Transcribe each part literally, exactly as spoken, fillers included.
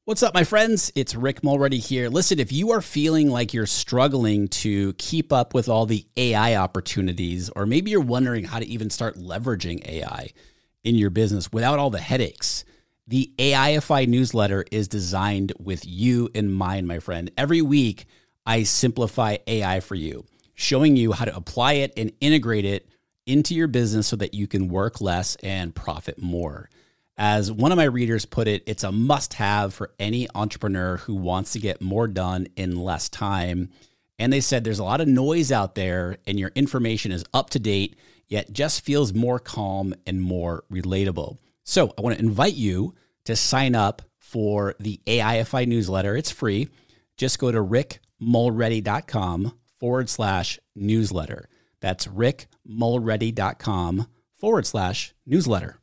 What's up, my friends? It's Rick Mulready here. Listen, if you are feeling like you're struggling to keep up with all the A I opportunities, or maybe you're wondering how to even start leveraging A I in your business without all the headaches, the A I F I newsletter is designed with you in mind, my friend. Every week, I simplify A I for you, showing you how to apply it and integrate it into your business so that you can work less and profit more. As one of my readers put it, it's a must-have for any entrepreneur who wants to get more done in less time. And they said there's a lot of noise out there and your information is up to date, yet just feels more calm and more relatable. So I want to invite you to sign up for the A I F I newsletter. It's free. Just go to rickmulready.com forward slash newsletter. That's rickmulready.com forward slash newsletter.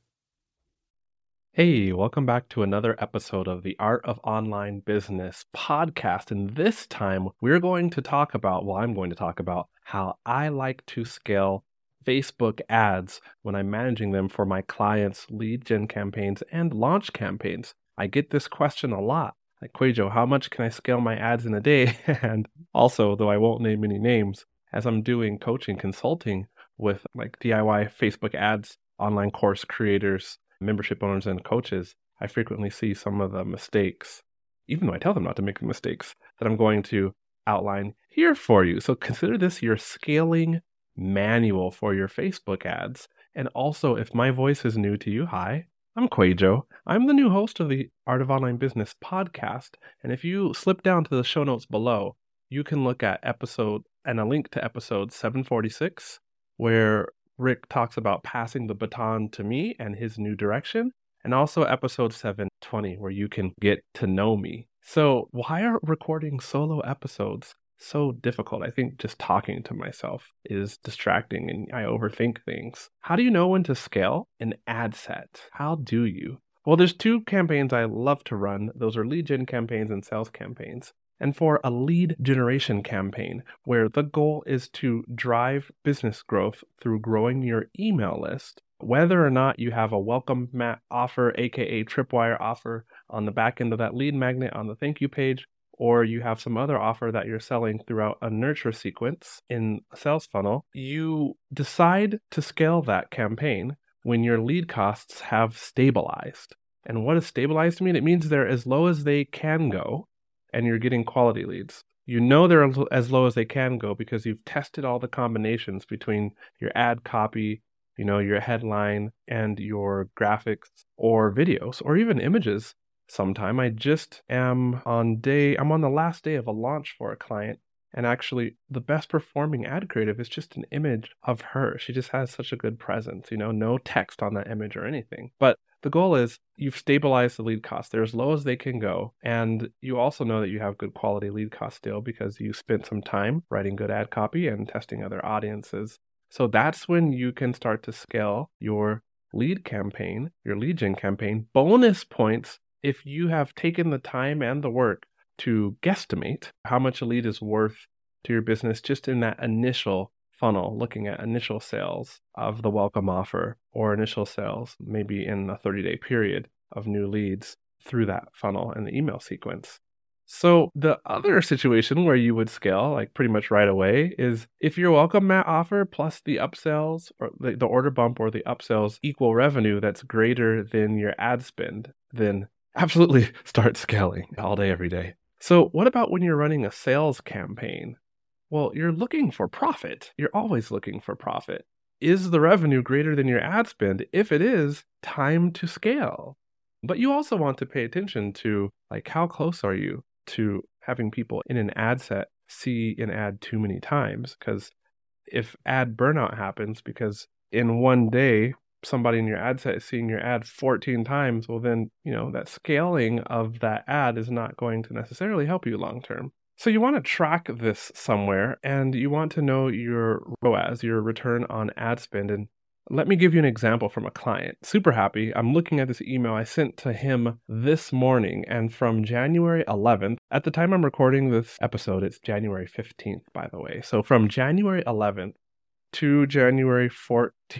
Hey, welcome back to another episode of the Art of Online Business podcast. And this time we're going to talk about, well, I'm going to talk about how I like to scale Facebook ads when I'm managing them for my clients' lead gen campaigns and launch campaigns. I get this question a lot. Like, Kwejo, how much can I scale my ads in a day? And also, though I won't name any names, as I'm doing coaching, consulting with like D I Y Facebook ads, online course creators, membership owners, and coaches, I frequently see some of the mistakes, even though I tell them not to make the mistakes, that I'm going to outline here for you. So consider this your scaling manual for your Facebook ads. And also, if my voice is new to you, hi, I'm Kwejo. I'm the new host of the Art of Online Business podcast. And if you slip down to the show notes below, you can look at episode and a link to episode seven forty-six, where Rick talks about passing the baton to me and his new direction, and also episode seven twenty, where you can get to know me. So why are recording solo episodes so difficult? I think just talking to myself is distracting and I overthink things. How do you know when to scale an ad set? How do you? Well, there's two campaigns I love to run. Those are lead gen campaigns and sales campaigns. And for a lead generation campaign, where the goal is to drive business growth through growing your email list, whether or not you have a welcome mat offer, aka tripwire offer, on the back end of that lead magnet on the thank you page, or you have some other offer that you're selling throughout a nurture sequence in a sales funnel, you decide to scale that campaign when your lead costs have stabilized. And what does stabilized mean? It means they're as low as they can go, and you're getting quality leads. You know they're as low as they can go because you've tested all the combinations between your ad copy, you know, your headline, and your graphics or videos or even images. Sometime I just am on day, I'm on the last day of a launch for a client, and actually the best performing ad creative is just an image of her. She just has such a good presence, you know, no text on that image or anything. But the goal is you've stabilized the lead costs. They're as low as they can go. And you also know that you have good quality lead costs still because you spent some time writing good ad copy and testing other audiences. So that's when you can start to scale your lead campaign, your lead gen campaign. Bonus points if you have taken the time and the work to guesstimate how much a lead is worth to your business just in that initial funnel, looking at initial sales of the welcome offer or initial sales, maybe in a thirty-day period of new leads through that funnel and the email sequence. So the other situation where you would scale like pretty much right away is if your welcome mat offer plus the upsells or the, the order bump or the upsells equal revenue that's greater than your ad spend, then absolutely start scaling all day, every day. So what about when you're running a sales campaign? Well, you're looking for profit. You're always looking for profit. Is the revenue greater than your ad spend? If it is, time to scale. But you also want to pay attention to, like, how close are you to having people in an ad set see an ad too many times? Because if ad burnout happens because in one day, somebody in your ad set is seeing your ad fourteen times, well then, you know, that scaling of that ad is not going to necessarily help you long term. So you want to track this somewhere, and you want to know your R O A S, your return on ad spend. And let me give you an example from a client. Super happy. I'm looking at this email I sent to him this morning, and from January eleventh, at the time I'm recording this episode, it's January fifteenth, by the way. So from January eleventh to January fourteenth,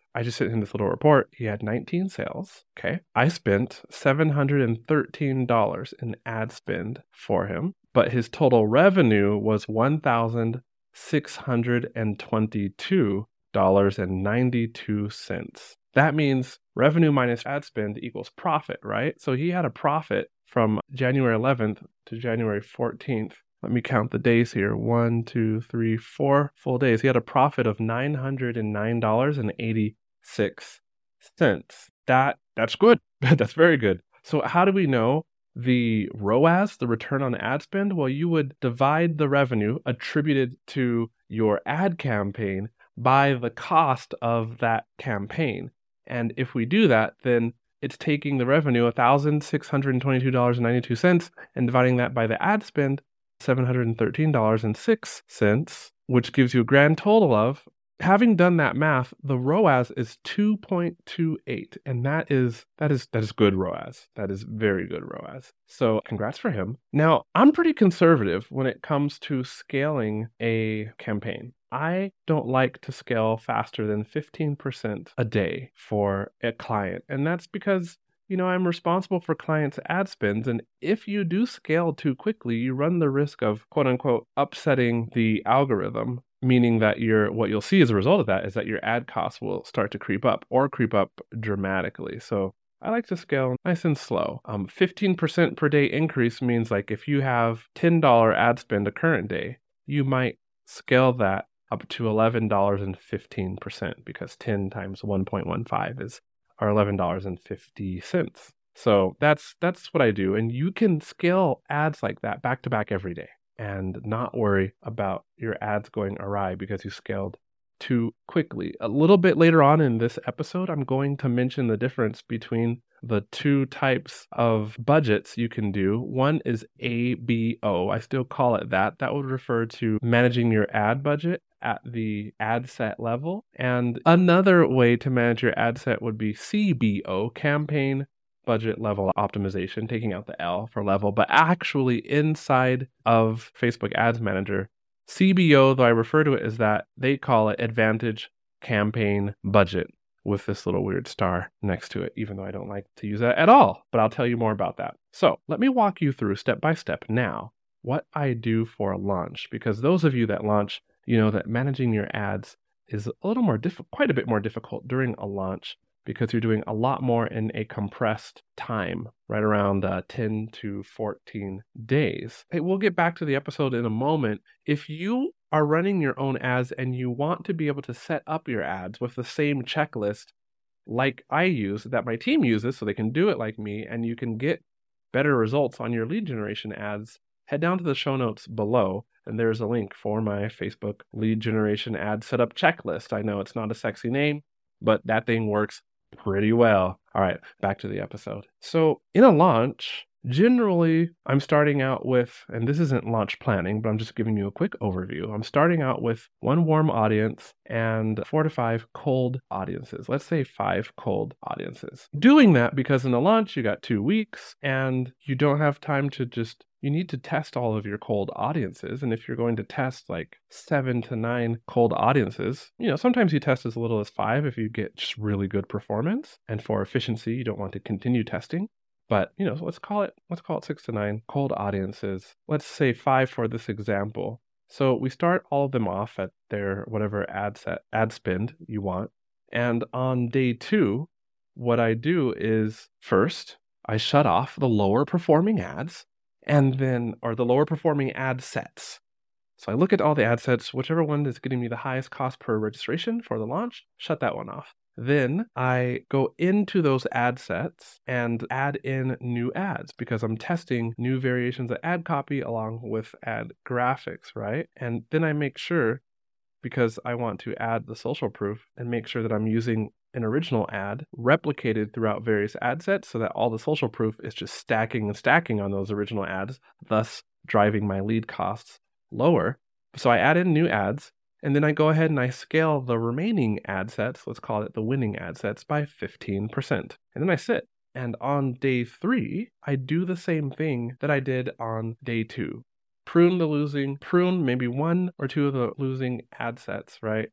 I just sent him this little report. He had nineteen sales. Okay. I spent seven hundred thirteen dollars in ad spend for him, but his total revenue was one thousand six hundred twenty-two dollars and ninety-two cents. That means revenue minus ad spend equals profit, right? So he had a profit from January eleventh to January fourteenth. Let me count the days here. One, two, three, four full days. He had a profit of nine hundred nine dollars and eighty-six cents. That, that's good. That's very good. So how do we know the R O A S, the return on ad spend? Well, you would divide the revenue attributed to your ad campaign by the cost of that campaign. And if we do that, then it's taking the revenue, one thousand six hundred twenty-two dollars and ninety-two cents, and dividing that by the ad spend, seven hundred thirteen dollars and six cents, which gives you a grand total of, having done that math, the R O A S is two point two eight, and that is that is that is good R O A S. That is very good R O A S. So congrats for him. Now, I'm pretty conservative when it comes to scaling a campaign. I don't like to scale faster than fifteen percent a day for a client, and that's because you know, I'm responsible for clients' ad spends, and if you do scale too quickly, you run the risk of quote unquote upsetting the algorithm, meaning that your what you'll see as a result of that is that your ad costs will start to creep up or creep up dramatically. So I like to scale nice and slow. Um, fifteen percent per day increase means like if you have ten dollars ad spend a current day, you might scale that up to eleven dollars and fifteen percent because ten times one point one five is are eleven dollars and fifty cents. So that's that's what I do. And you can scale ads like that back to back every day and not worry about your ads going awry because you scaled too quickly. A little bit later on in this episode, I'm going to mention the difference between the two types of budgets you can do. One is A B O. I still call it that. That would refer to managing your ad budget at the ad set level. And another way to manage your ad set would be C B O, campaign budget level optimization, taking out the L for level, but actually inside of Facebook Ads Manager, C B O, though I refer to it as that, they call it Advantage Campaign Budget with this little weird star next to it, even though I don't like to use that at all, but I'll tell you more about that. So let me walk you through step by step now what I do for a launch, because those of you that launch, you know that managing your ads is a little more diff- quite a bit more difficult during a launch because you're doing a lot more in a compressed time, right around uh, ten to fourteen days. Hey, we'll get back to the episode in a moment. If you are running your own ads and you want to be able to set up your ads with the same checklist like I use, that my team uses, so they can do it like me, and you can get better results on your lead generation ads, head down to the show notes below, and there's a link for my Facebook lead generation ad setup checklist. I know it's not a sexy name, but that thing works pretty well. All right, back to the episode. So in a launch, generally I'm starting out with, and this isn't launch planning, but I'm just giving you a quick overview. I'm starting out with one warm audience and four to five cold audiences. Let's say five cold audiences. Doing that because in a launch, you got two weeks and you don't have time to just you need to test all of your cold audiences. And if you're going to test like seven to nine cold audiences, you know, sometimes you test as little as five if you get just really good performance. And for efficiency, you don't want to continue testing. But, you know, so let's call it, let's call it six to nine cold audiences. Let's say five for this example. So we start all of them off at their whatever ad set, ad spend you want. And on day two, what I do is first, I shut off the lower performing ads. And then, or the lower performing ad sets. So I look at all the ad sets, whichever one is getting me the highest cost per registration for the launch, shut that one off. Then I go into those ad sets and add in new ads because I'm testing new variations of ad copy along with ad graphics, right? And then I make sure, because I want to add the social proof and make sure that I'm using an original ad replicated throughout various ad sets so that all the social proof is just stacking and stacking on those original ads, thus driving my lead costs lower. So I add in new ads, and then I go ahead and I scale the remaining ad sets, let's call it the winning ad sets, by fifteen percent. And then I sit. And on day three, I do the same thing that I did on day two. Prune the losing, prune maybe one or two of the losing ad sets, right?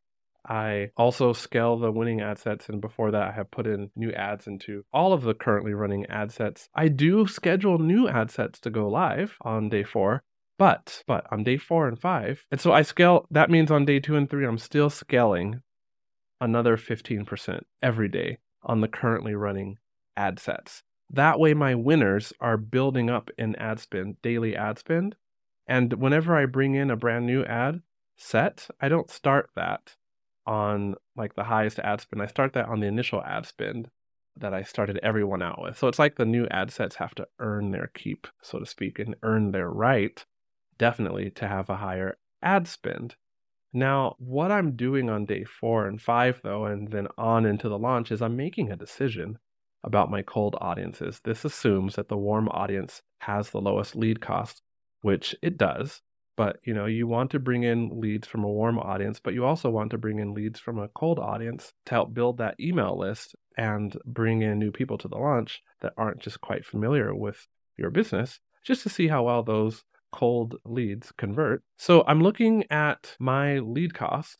I also scale the winning ad sets, and before that I have put in new ads into all of the currently running ad sets. I do schedule new ad sets to go live on day four, but but on day four and five, and so I scale, that means on day two and three I'm still scaling another fifteen percent every day on the currently running ad sets. That way my winners are building up in ad spend, daily ad spend, and whenever I bring in a brand new ad set, I don't start that on like the highest ad spend. I start that on the initial ad spend that I started everyone out with. So it's like the new ad sets have to earn their keep, so to speak, and earn their right, definitely, to have a higher ad spend. Now, what I'm doing on day four and five, though, and then on into the launch, is I'm making a decision about my cold audiences. This assumes that the warm audience has the lowest lead cost, which it does. But, you know, you want to bring in leads from a warm audience, but you also want to bring in leads from a cold audience to help build that email list and bring in new people to the launch that aren't just quite familiar with your business, just to see how well those cold leads convert. So I'm looking at my lead cost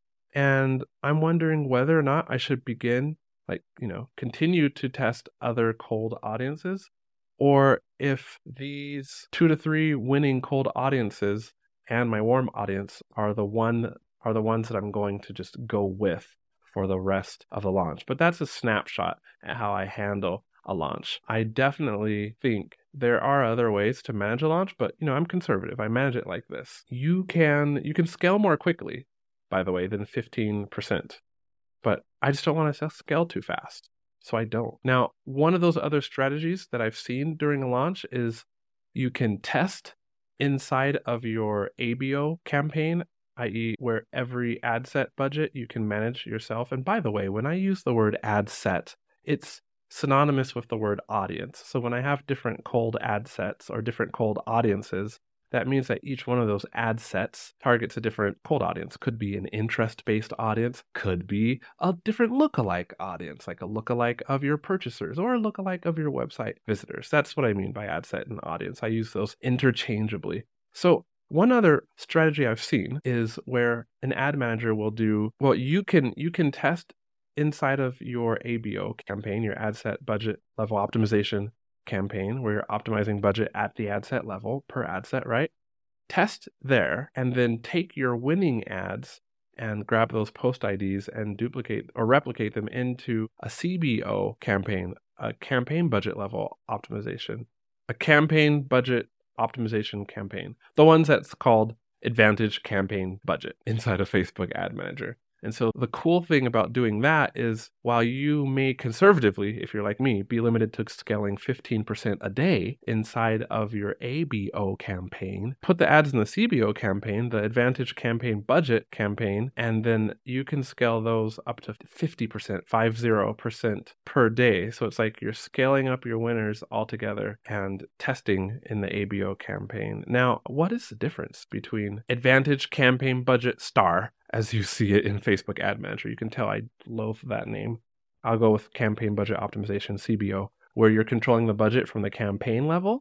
and I'm wondering whether or not I should begin, like, you know, continue to test other cold audiences, or if these two to three winning cold audiences and my warm audience are the one are the ones that I'm going to just go with for the rest of the launch. But that's a snapshot at how I handle a launch. I definitely think there are other ways to manage a launch, but you know, I'm conservative. I manage it like this. You can you can scale more quickly, by the way, than fifteen percent. But I just don't want to scale too fast. So I don't. Now, one of those other strategies that I've seen during a launch is you can test inside of your A B O campaign, that is where every ad set budget you can manage yourself. And by the way, when I use the word ad set, it's synonymous with the word audience. So when I have different cold ad sets or different cold audiences, that means that each one of those ad sets targets a different cold audience. Could be an interest-based audience, could be a different lookalike audience, like a lookalike of your purchasers or a lookalike of your website visitors. That's what I mean by ad set and audience. I use those interchangeably. So one other strategy I've seen is where an ad manager will do, well, you can you can test inside of your A B O campaign, your ad set budget level optimization campaign, where you're optimizing budget at the ad set level per ad set, right? Test there and then take your winning ads and grab those post I Ds and duplicate or replicate them into a C B O campaign, a campaign budget level optimization, a campaign budget optimization campaign, the ones that's called Advantage Campaign Budget inside of Facebook Ad Manager. And so the cool thing about doing that is while you may conservatively, if you're like me, be limited to scaling fifteen percent a day inside of your A B O campaign, put the ads in the C B O campaign, the Advantage Campaign Budget campaign, and then you can scale those up to fifty percent, fifty percent per day. So it's like you're scaling up your winners altogether and testing in the A B O campaign. Now, what is the difference between Advantage Campaign Budget Star, as you see it in Facebook Ad Manager? You can tell I loathe that name. I'll go with Campaign Budget Optimization, C B O, where you're controlling the budget from the campaign level,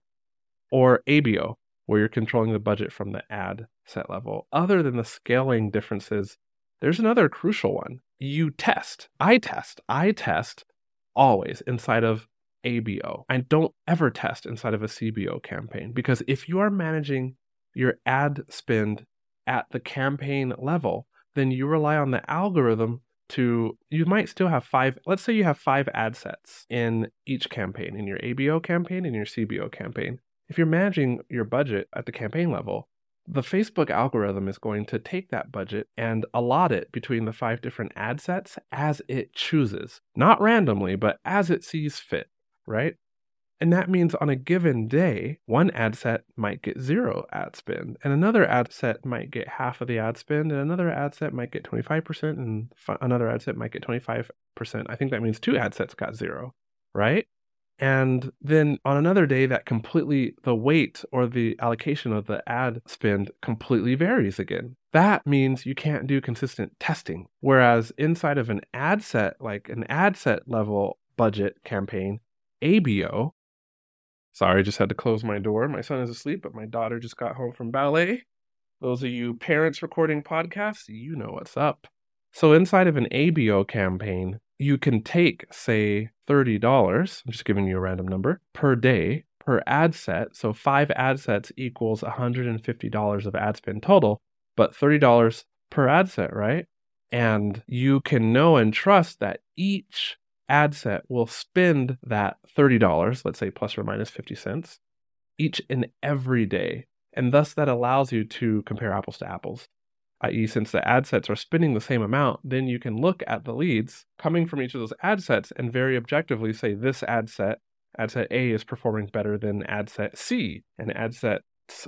or A B O, where you're controlling the budget from the ad set level. Other than the scaling differences, there's another crucial one. You test. I test. I test always inside of A B O. I don't ever test inside of a C B O campaign, because if you are managing your ad spend at the campaign level, then you rely on the algorithm to, you might still have five, let's say you have five ad sets in each campaign, in your A B O campaign and your C B O campaign. If you're managing your budget at the campaign level, the Facebook algorithm is going to take that budget and allot it between the five different ad sets as it chooses. Not randomly, but as it sees fit, right? And that means on a given day, one ad set might get zero ad spend, and another ad set might get half of the ad spend, and another ad set might get twenty-five percent, and f- another ad set might get twenty-five percent. I think that means two ad sets got zero, right? And then on another day, that completely, the weight or the allocation of the ad spend completely varies again. That means you can't do consistent testing. Whereas inside of an ad set, like an ad set level budget campaign, A B O, sorry, I just had to close my door. My son is asleep, but my daughter just got home from ballet. Those of you parents recording podcasts, you know what's up. So inside of an A B O campaign, you can take, say, thirty dollars, I'm just giving you a random number, per day, per ad set. So five ad sets equals one hundred fifty dollars of ad spend total, but thirty dollars per ad set, right? And you can know and trust that each ad set will spend that thirty dollars, let's say plus or minus fifty cents, each and every day. And thus that allows you to compare apples to apples. that is, since the ad sets are spending the same amount, then you can look at the leads coming from each of those ad sets and very objectively say this ad set, ad set A is performing better than ad set C, and ad set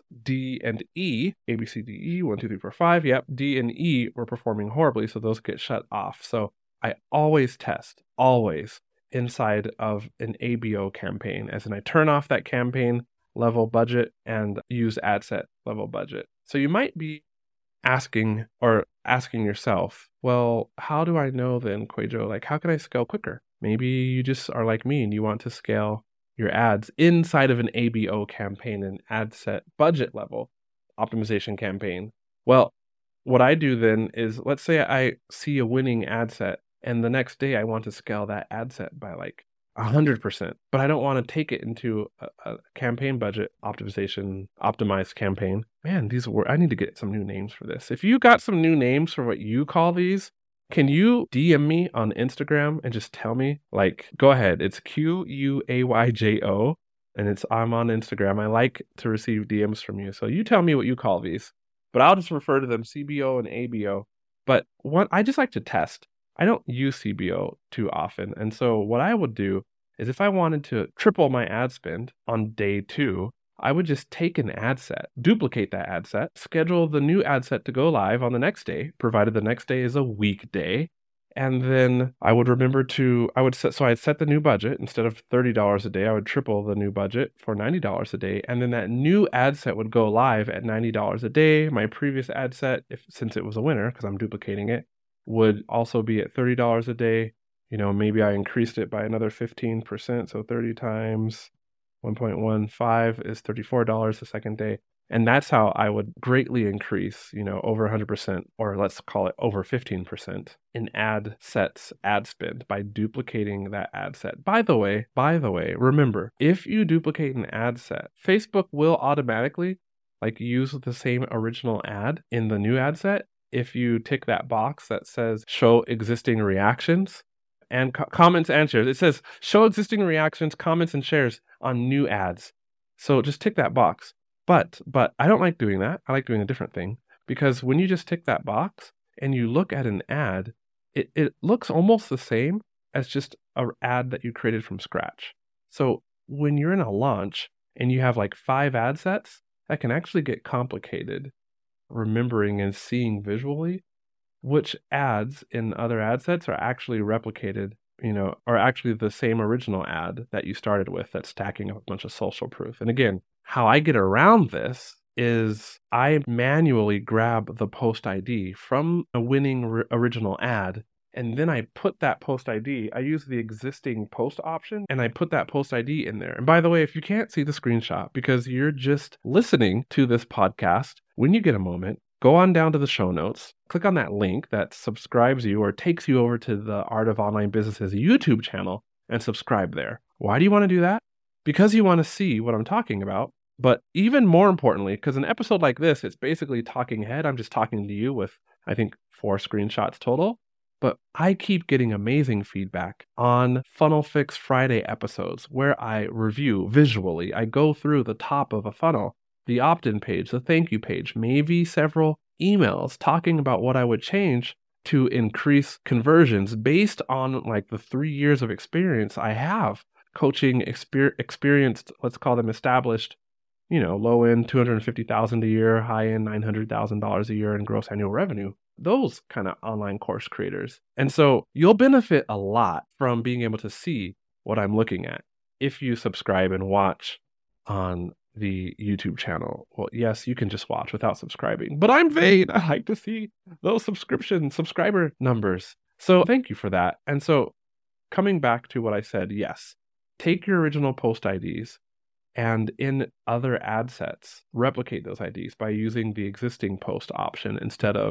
D and E, A, B, C, D, E, one, two, three, four, five, yep, D and E were performing horribly, so those get shut off. So I always test, always, inside of an A B O campaign, as in I turn off that campaign level budget and use ad set level budget. So you might be asking or asking yourself, well, how do I know then, Kwejo, like how can I scale quicker? Maybe you just are like me and you want to scale your ads inside of an A B O campaign, an ad set budget level optimization campaign. Well, what I do then is, let's say I see a winning ad set and the next day I want to scale that ad set by like one hundred percent, but I don't want to take it into a, a campaign budget optimization, optimized campaign. Man, these were, I need to get some new names for this. If you got some new names for what you call these, can you D M me on Instagram and just tell me? Like, go ahead. It's Q U A Y J O, and it's I'm on Instagram. I like to receive D Ms from you. So you tell me what you call these, but I'll just refer to them C B O and A B O. But what I just like to test. I don't use C B O too often. And so what I would do is if I wanted to triple my ad spend on day two, I would just take an ad set, duplicate that ad set, schedule the new ad set to go live on the next day, provided the next day is a weekday. And then I would remember to, I would set, so I'd set the new budget. Instead of thirty dollars a day, I would triple the new budget for ninety dollars a day. And then that new ad set would go live at ninety dollars a day. My previous ad set, if since it was a winner, because I'm duplicating it, would also be at thirty dollars a day. You know, maybe I increased it by another fifteen percent. So thirty times one point one five is thirty-four dollars the second day. And that's how I would greatly increase, you know, over one hundred percent, or let's call it over fifteen percent in ad sets, ad spend by duplicating that ad set. By the way, by the way, remember, if you duplicate an ad set, Facebook will automatically like use the same original ad in the new ad set. If you tick that box that says show existing reactions and co- comments and shares, it says show existing reactions, comments, and shares on new ads. So just tick that box. But but I don't like doing that. I like doing a different thing, because when you just tick that box and you look at an ad, it, it looks almost the same as just an ad that you created from scratch. So when you're in a launch and you have like five ad sets, that can actually get complicated remembering and seeing visually which ads in other ad sets are actually replicated, you know, are actually the same original ad that you started with that's stacking up a bunch of social proof. And again, how I get around this is I manually grab the post I D from a winning r- original ad, and then I put that post I D, I use the existing post option, and I put that post I D in there. And by the way, if you can't see the screenshot because you're just listening to this podcast, when you get a moment, go on down to the show notes, click on that link that subscribes you or takes you over to the Art of Online Business's YouTube channel and subscribe there. Why do you want to do that? Because you want to see what I'm talking about. But even more importantly, because an episode like this, it's basically talking head. I'm just talking to you with, I think, four screenshots total. But I keep getting amazing feedback on Funnel Fix Friday episodes where I review visually. I go through the top of a funnel, the opt-in page, the thank you page, maybe several emails talking about what I would change to increase conversions based on like the three years of experience I have coaching exper- experienced, let's call them established, you know, low end two hundred fifty thousand dollars a year, high end nine hundred thousand dollars a year in gross annual revenue. Those kind of online course creators. And so you'll benefit a lot from being able to see what I'm looking at if you subscribe and watch on the YouTube channel. Well, yes, you can just watch without subscribing, but I'm vain. I like to see those subscription subscriber numbers. So thank you for that. And so coming back to what I said, yes, take your original post I Ds and in other ad sets, replicate those I Ds by using the existing post option instead of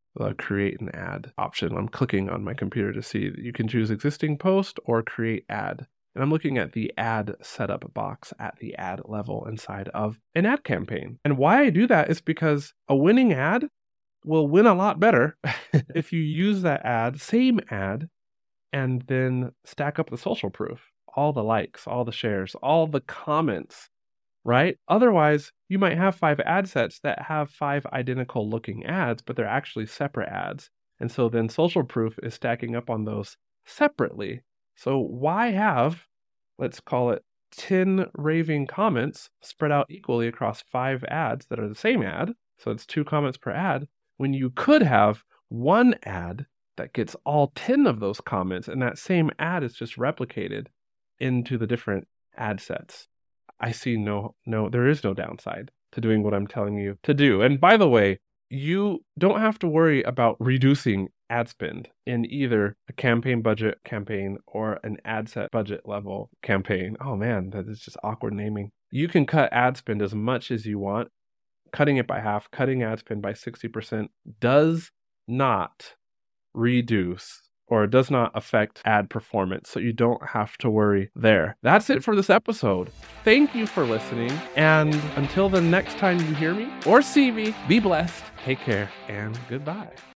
the create an ad option. I'm clicking on my computer to see that you can choose existing post or create ad. And I'm looking at the ad setup box at the ad level inside of an ad campaign. And why I do that is because a winning ad will win a lot better if you use that ad, same ad, and then stack up the social proof, all the likes, all the shares, all the comments, right? Otherwise, you might have five ad sets that have five identical looking ads, but they're actually separate ads. And so then social proof is stacking up on those separately. So why have, let's call it ten raving comments spread out equally across five ads that are the same ad? So it's two comments per ad, when you could have one ad that gets all ten of those comments, and that same ad is just replicated into the different ad sets. I see no, no, there is no downside to doing what I'm telling you to do. And by the way, you don't have to worry about reducing ad spend in either a campaign budget campaign or an ad set budget level campaign. Oh man, that is just awkward naming. You can cut ad spend as much as you want. Cutting it by half, cutting ad spend by sixty percent does not reduce or does not affect ad performance, so you don't have to worry there. That's it for this episode. Thank you for listening, and until the next time you hear me or see me, be blessed, take care, and goodbye.